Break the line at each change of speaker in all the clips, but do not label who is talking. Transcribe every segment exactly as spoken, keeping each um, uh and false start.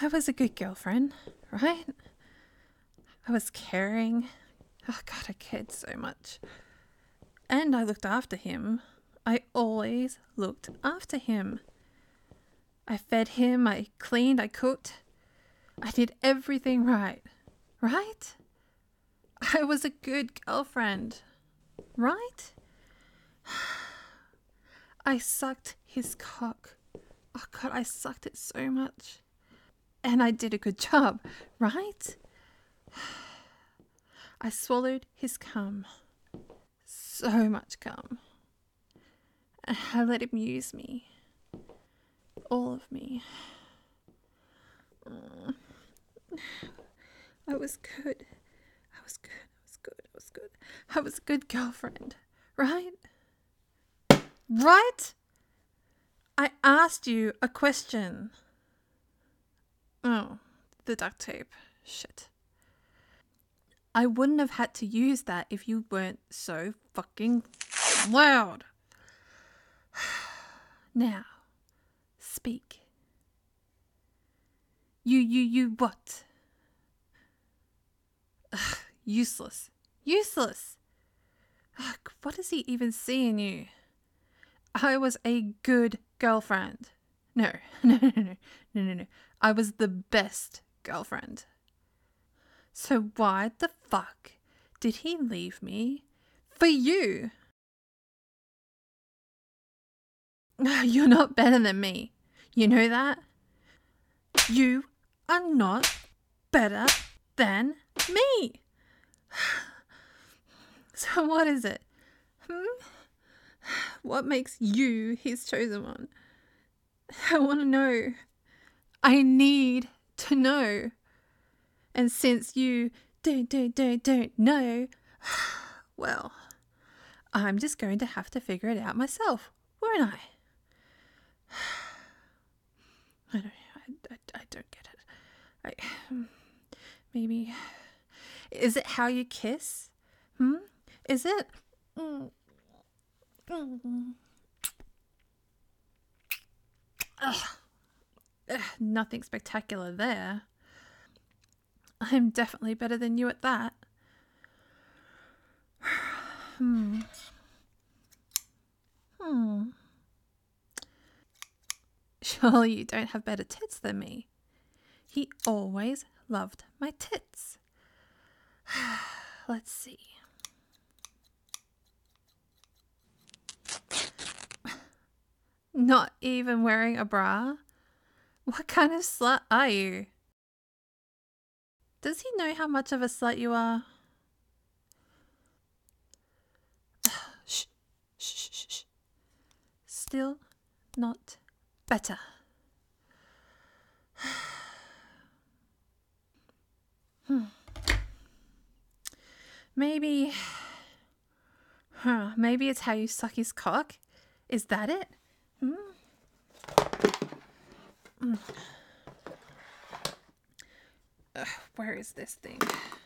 I was a good girlfriend, right? I was caring. Oh God, I cared so much. And I looked after him. I always looked after him. I fed him, I cleaned, I cooked. I did everything right. Right? I was a good girlfriend. Right? I sucked his cock. Oh God, I sucked it so much. And I did a good job, right? I swallowed his cum. So much cum. And I let him use me. All of me. Mm. I was good. I was good. I was good. I was good. I was a good girlfriend. Right? Right? I asked you a question. Oh, the duct tape. Shit. I wouldn't have had to use that if you weren't so fucking loud. Now, speak. You, you, you what? Ugh, useless. Useless. Ugh, what does he even see in you? I was a good girlfriend. No, no, no, no, no, no, no. I was the best girlfriend. So why the fuck did he leave me for you? You're not better than me. You know that? You are not better than me. So what is it? Hmm? What makes you his chosen one? I want to know. I need to know. And since you don't, don't, don't, don't know, well, I'm just going to have to figure it out myself, won't I? I don't, I, I, I don't get it. I, maybe, is it how you kiss? Hmm? Is it? Mm. Mm. Ugh. Ugh, nothing spectacular there. I'm definitely better than you at that. Hmm. Hmm. Surely you don't have better tits than me. He always loved my tits. Let's see. Not even wearing a bra? What kind of slut are you? Does he know how much of a slut you are? Shh, shh, shh, shh. Still not better. hmm. Maybe, huh, maybe it's how you suck his cock? Is that it? Hmm? Mm. Ugh, where is this thing?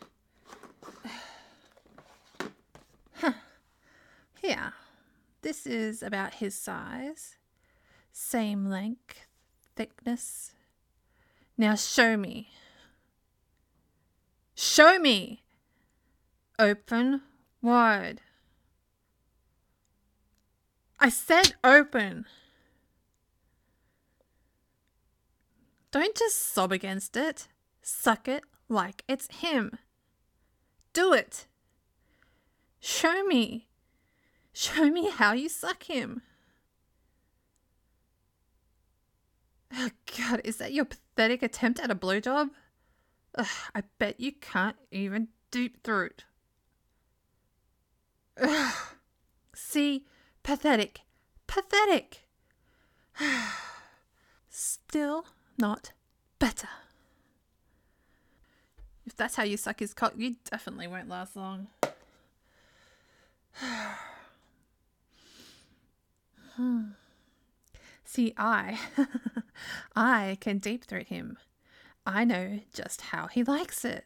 Huh. Here. This is about his size. Same length, thickness. Now show me. Show me. Open wide. I said open. Don't just sob against it. Suck it like it's him. Do it. Show me. Show me how you suck him. Oh God, is that your pathetic attempt at a blowjob? Ugh, I bet you can't even deep throat. Ugh. See, pathetic, pathetic. Still not better. If that's how you suck his cock, you definitely won't last long. hmm. See, I, I can deep throat him. I know just how he likes it.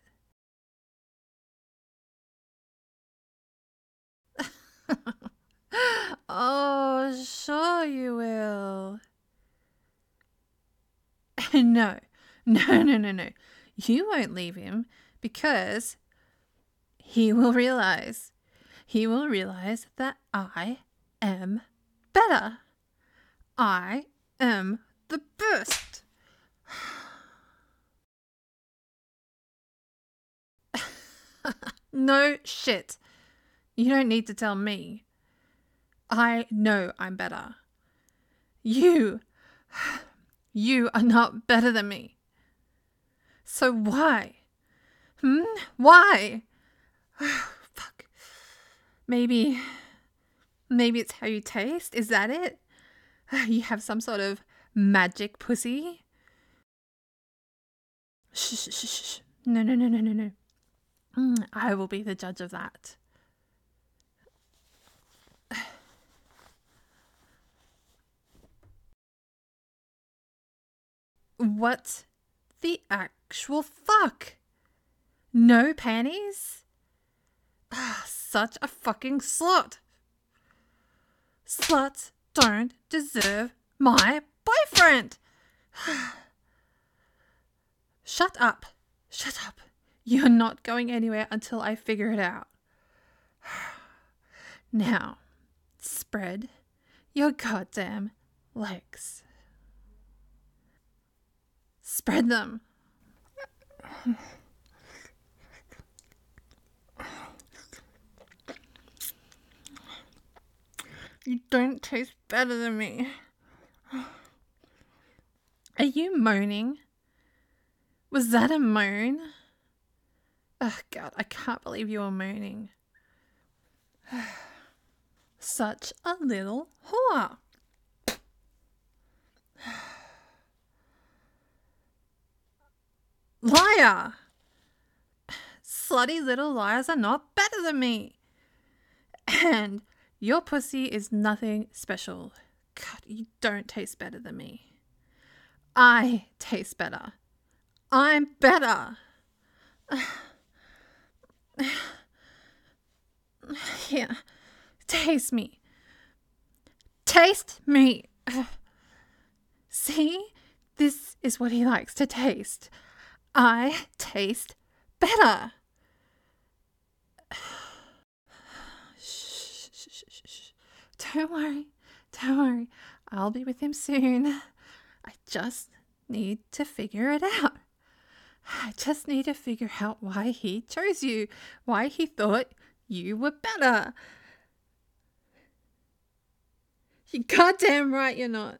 Oh, sure you will. No, No, no, no, no. You won't leave him because he will realize, he will realize that I am better. I am the best. No shit. You don't need to tell me. I know I'm better. You, you are not better than me. So why? Hmm? Why? Fuck. Maybe, maybe it's how you taste? Is that it? You have some sort of magic pussy? Shh, shh, shh, shh. No, no, no, no, no, no. Mm, I will be the judge of that. What the actual fuck? No panties? Ah, such a fucking slut. Sluts don't deserve my boyfriend. Shut up. Shut up. You're not going anywhere until I figure it out. Now, spread your goddamn legs. Spread them. You don't taste better than me. Are you moaning? Was that a moan? Oh, God, I can't believe you were moaning. Such a little whore. Liar! Slutty little liars are not better than me. And your pussy is nothing special. God, you don't taste better than me. I taste better. I'm better. Here, taste me. Taste me. See? This is what he likes to taste. I taste better. Shh, shh, shh, shh, shh. Don't worry. Don't worry. I'll be with him soon. I just need to figure it out. I just need to figure out why he chose you, why he thought you were better. You're goddamn right you're not.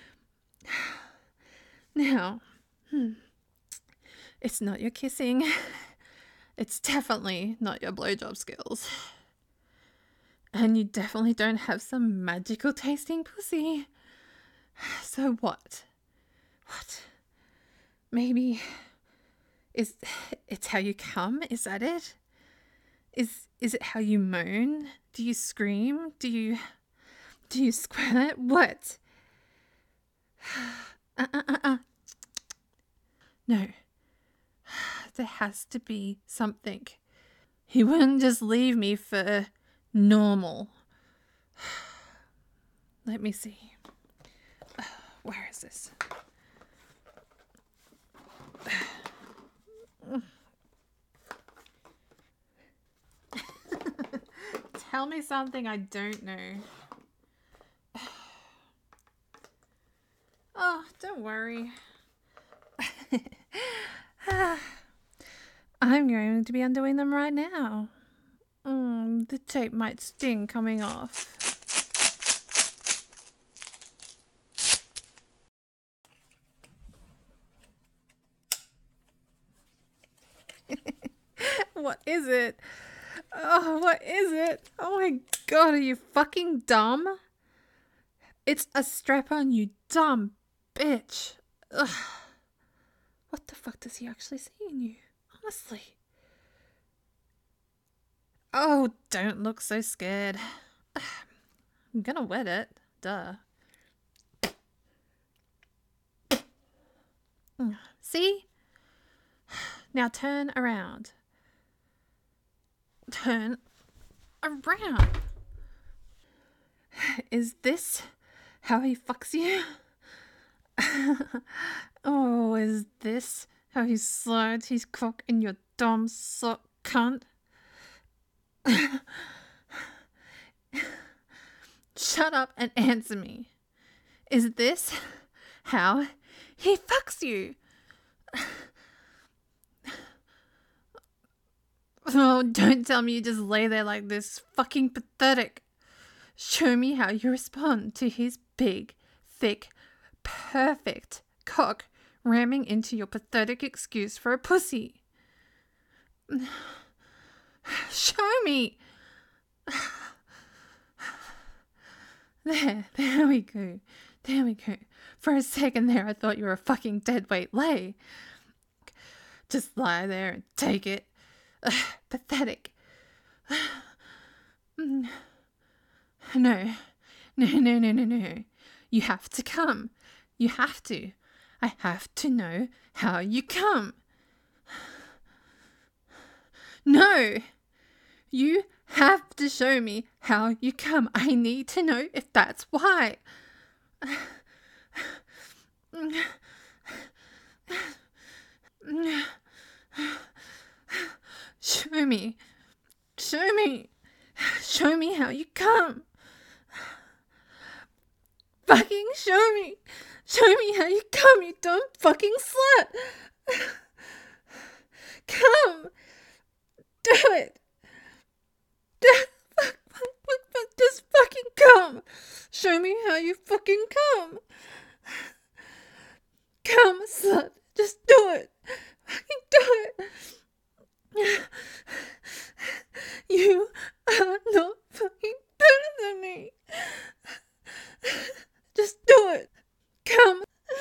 Now, hmm, it's not your kissing. It's definitely not your blowjob skills. And you definitely don't have some magical tasting pussy. So what? What? Maybe is it's how you come? Is that it? Is is it how you moan? Do you scream? Do you do you squirt? What? Uh, uh, uh, uh. No. There has to be something. He wouldn't just leave me for normal. Let me see. Where is this? Tell me something I don't know. Oh, don't worry. I'm going to be undoing them right now. Mm, the tape might sting coming off. What is it? Oh, what is it? Oh my God, are you fucking dumb? It's a strap-on, you dumb bitch. Ugh. What the fuck does he actually see in you? Honestly. Oh, don't look so scared. I'm gonna wet it. Duh. See? Now turn around. Turn around. Is this how he fucks you? Oh, is this how he slides his cock in your dumb sock cunt? Shut up and answer me. Is this how he fucks you? Oh, don't tell me you just lay there like this. Fucking pathetic. Show me how you respond to his big, thick, perfect cock ramming into your pathetic excuse for a pussy. Show me. There, there we go. There we go. For a second there, I thought you were a fucking deadweight lay. Just lie there and take it. Ugh, pathetic. No. No, no, no, no, no. You have to come. You have to. I have to know how you come. No. You have to show me how you come. I need to know if that's why. Show me. Show me. Show me how you come. Fucking show me. Show me how you come, you dumb fucking slut. Come. Do it. Fuck, fuck, fuck, fuck, just fucking come. Show me how you fucking come. Come, slut. Just do it. Fucking do it. You are not fucking better than me. Just do it. Come.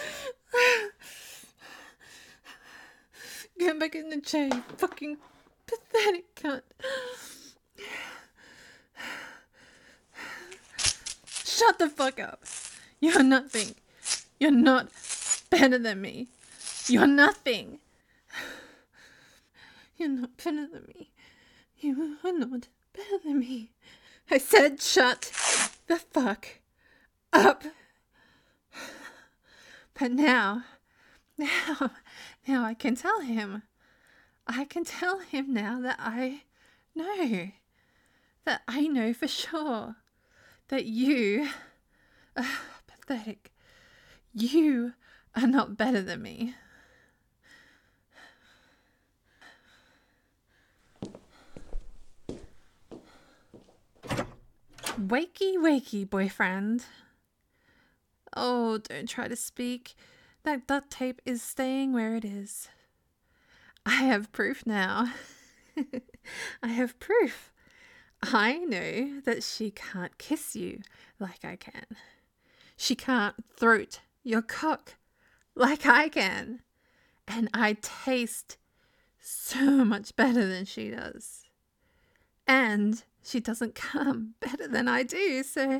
Get back in the chair, you fucking pathetic cunt. Shut the fuck up. You're nothing. You're not better than me. You're nothing. You're not better than me. You are not better than me. I said shut the fuck up. But now, now, now I can tell him. I can tell him now that I know. That I know for sure. That you, uh, pathetic, you are not better than me. Wakey, wakey, boyfriend. Oh, don't try to speak. That duct tape is staying where it is. I have proof now. I have proof. I know that she can't kiss you like I can. She can't throat your cock like I can. And I taste so much better than she does. And she doesn't come better than I do, so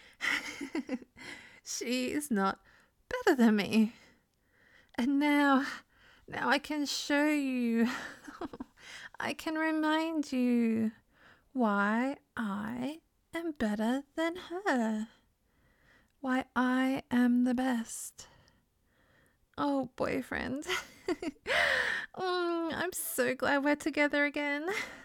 she is not better than me. And now, now I can show you, I can remind you why I am better than her. Why I am the best. Oh, boyfriend. mm, I'm so glad we're together again.